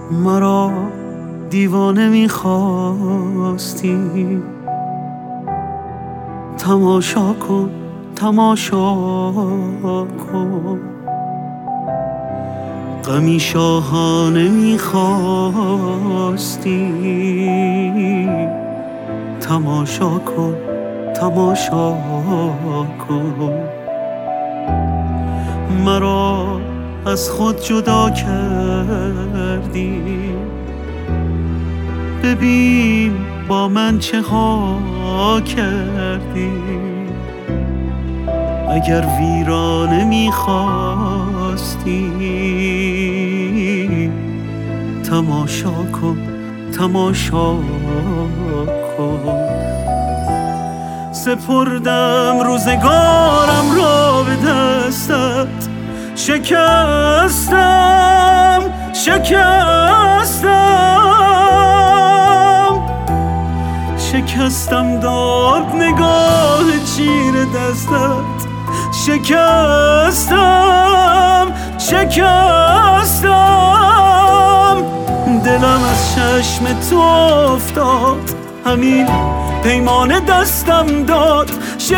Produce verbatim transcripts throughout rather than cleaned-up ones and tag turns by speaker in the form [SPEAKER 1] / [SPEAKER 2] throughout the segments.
[SPEAKER 1] مرا دیوانه میخواستی، تماشا کن تماشا کن. غمی شاهانه میخواستی، تماشا کن تماشا کن. مرا از خود جدا کردی، ببین با من چه ها کردی. اگر ویرانه میخواستی، تماشا کن تماشا کن. سپردم روزگارم را به دستت، شکستم شکستم شکستم داد نگاه چیر دستت، شکستم شکستم. دلم از چشم تو افتاد، همین پیمان دستم داد،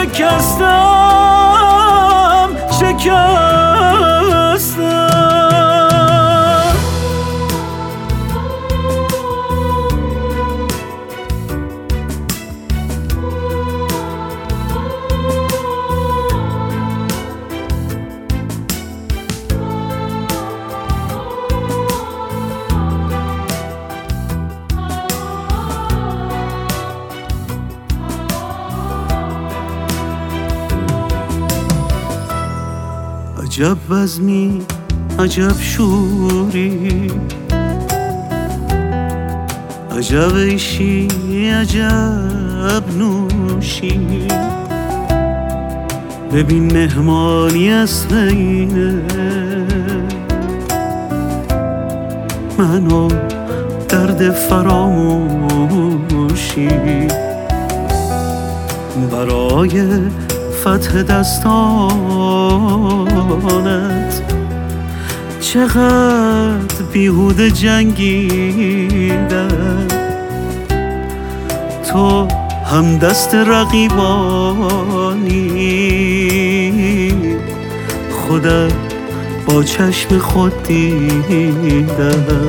[SPEAKER 1] شکستم شکستم. عجب بزمی عجب شوری، عجب عیشی عجب نوشی. ببین مهمانی اصل اینه، منو درد فراموشی. برای فتح دستانت چقدر بیهوده جنگیدم، تو هم دست رقیبانی، خودت با چشم خود دیدم.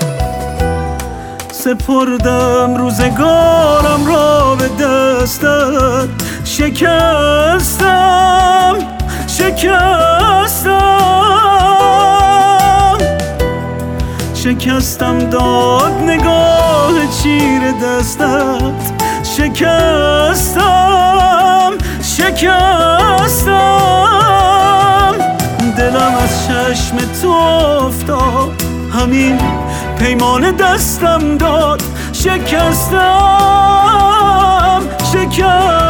[SPEAKER 1] سپردم روزگارم را به دستت، شکستم شکستم شکستم داد نگاه چیر دستت، شکستم شکستم. دلم از چشم تو افتاد، همین پیمان دستم داد، شکستم شکستم.